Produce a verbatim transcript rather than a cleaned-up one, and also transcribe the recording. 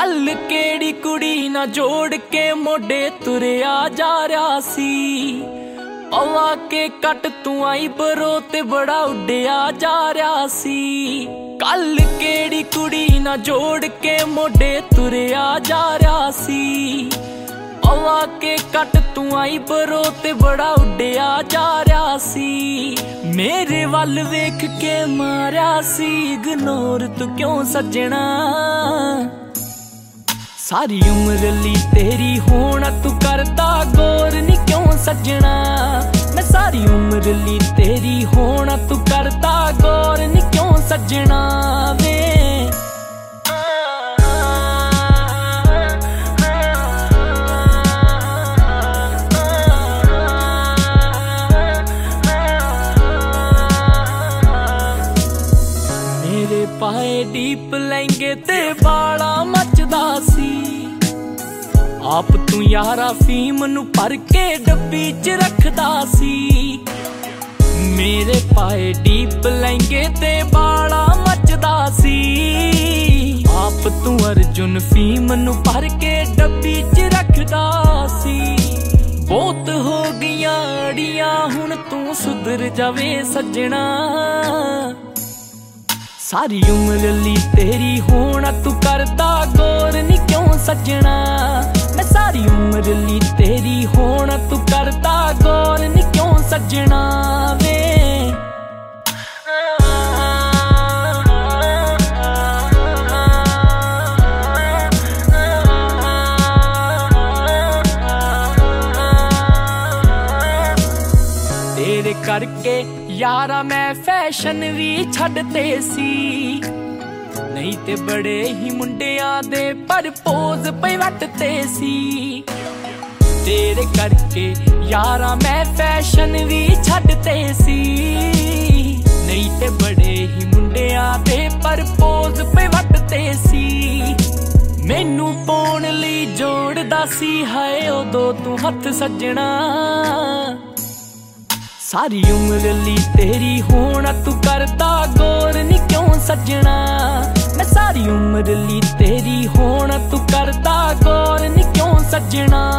कल केड़ी कुड़ी ना जोड़ के मोडे तुरिया जा रहा सी। औवा के कट तू आई बरो ते बड़ा उड्डिया जा रहा सी। कल केड़ी कुड़ी ना जोड़ के मोडे तुरिया जा रहा सी। औवा के कट तू आई बरो ते बड़ा उड्डिया जा रहा सी। मेरे वल वेख के मारिया सी इग्नोर तू क्यों सजना। सारी उम्र ली तेरी होना तू करदा गौर नी क्यों सजना। मैं सारी उम्र ली तेरी होना तू करदा गौर नी क्यों सजना वे। मेरे पाए डीप लहंगे ते बाला मचदा सी। आप तू यारा फीम नू भर के डब्बी च रखदा सी। मेरे पाए डीप लहंगे ते बाला मचदा सी। आप तू अर्जुन फीम नू भर के डब्बी च रखदा सी। बहुत हो गईयां अड़ियां हुण तू सुधर जावे सजना। सारी उम्र ली तेरी होना तू करदा गौर नी क्यों सजना। मैं सारी उम्र ली तेरी होना तू करदा गौर नी क्यों सजना वे। तेरे करके यारा मैं फैशन भी छड्डते सी। नहीं ते बड़े ही मुंडियां दे पर पोज पे वटते सी। तेरे करके यारा मैं फैशन भी छड्डते सी। नहीं ते बड़े ही मुंडियां दे पर पोज पे वटते सी। मैनू पाउण लई जोड़दा सी हाय उदों तू हथ सजना। सारी उम्र ली तेरी होना तू करदा गौर नी क्यों सजना। मैं सारी उम्र ली तेरी होना तू करदा गौर नी क्यों सजना।